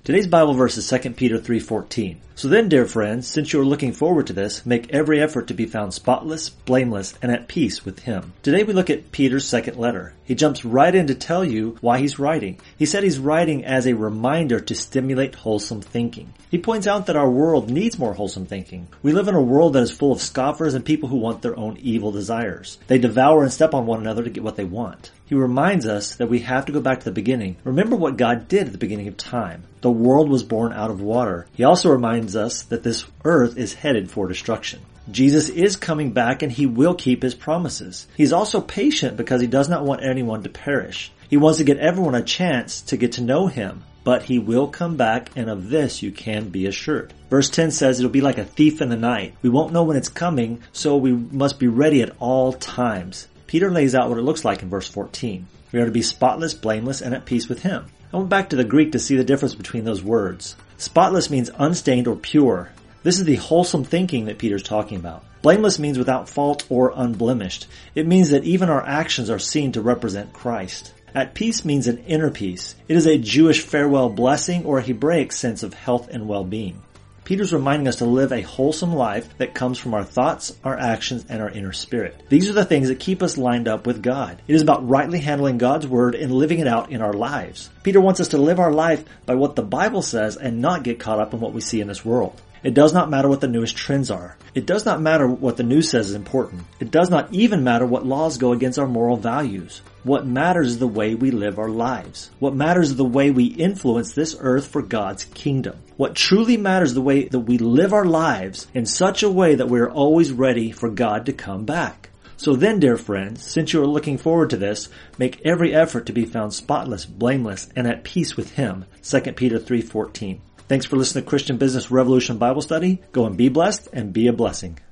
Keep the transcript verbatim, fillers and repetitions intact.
Today's Bible verse is Second Peter three fourteen. So then, dear friends, since you are looking forward to this, make every effort to be found spotless, blameless, and at peace with Him. Today we look at Peter's second letter. He jumps right in to tell you why he's writing. He said he's writing as a reminder to stimulate wholesome thinking. He points out that our world needs more wholesome thinking. We live in a world that is full of scoffers and people who want their own evil desires. They devour and step on one another to get what they want. He reminds us that we have to go back to the beginning. Remember what God did at the beginning of time. The world was born out of water. He also reminds us that this earth is headed for destruction. Jesus is coming back and He will keep His promises. He's also patient because He does not want anyone to perish. He wants to get everyone a chance to get to know Him. But He will come back, and of this you can be assured. Verse ten says it'll be like a thief in the night. We won't know when it's coming, so we must be ready at all times. Peter lays out what it looks like in verse fourteen. We are to be spotless, blameless, and at peace with Him. I went back to the Greek to see the difference between those words. Spotless means unstained or pure. This is the wholesome thinking that Peter's talking about. Blameless means without fault or unblemished. It means that even our actions are seen to represent Christ. At peace means an inner peace. It is a Jewish farewell blessing or a Hebraic sense of health and well-being. Peter's reminding us to live a wholesome life that comes from our thoughts, our actions, and our inner spirit. These are the things that keep us lined up with God. It is about rightly handling God's Word and living it out in our lives. Peter wants us to live our life by what the Bible says and not get caught up in what we see in this world. It does not matter what the newest trends are. It does not matter what the news says is important. It does not even matter what laws go against our moral values. What matters is the way we live our lives. What matters is the way we influence this earth for God's kingdom. What truly matters is the way that we live our lives in such a way that we are always ready for God to come back. So then, dear friends, since you are looking forward to this, make every effort to be found spotless, blameless, and at peace with Him. Second Peter three fourteen. Thanks for listening to Christian Business Revolution Bible Study. Go and be blessed and be a blessing.